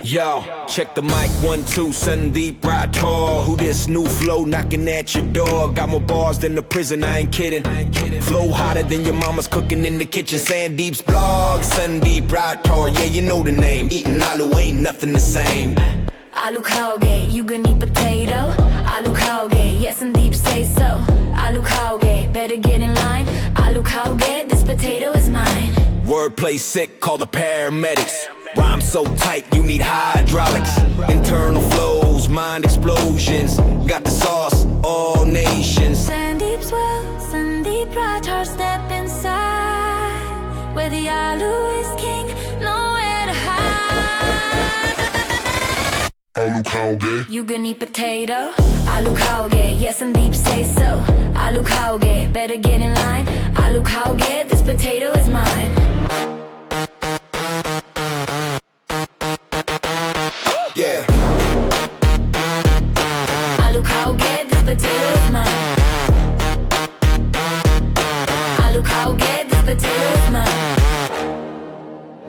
Yo, check the mic, 1, 2, Sandeep Rathore. Who this new flow knocking at your door? Got more bars than the prison, I ain't kidding. Flow hotter than your mama's cooking in the kitchen. Sandeep's blog, Sandeep Rathore. Yeah, you know the name. Eating aloo ain't nothing the same. Aloo khaoge, you gonna eat potato. Aloo khaoge, yes Sandeep say so. Aloo khaoge, better get in line. Aloo khaoge, this potato is mine. Wordplay sick, call the paramedics. Rhyme so tight, you need hydraulics. Internal flows, mind explosions. Got the sauce, all nations. Sandeep's well, Sandeep Rathore, step inside. Where the aloo is king, nowhere to hide. Aloo khaoge, you gonna eat potato. Aloo khaoge, yes Sandeep say so. Aloo khaoge, better get in line. Aloo khaoge, this potato is mine. Yeah. Aloo khaoge, this potato is mine. Aloo khaoge, this potato is mine.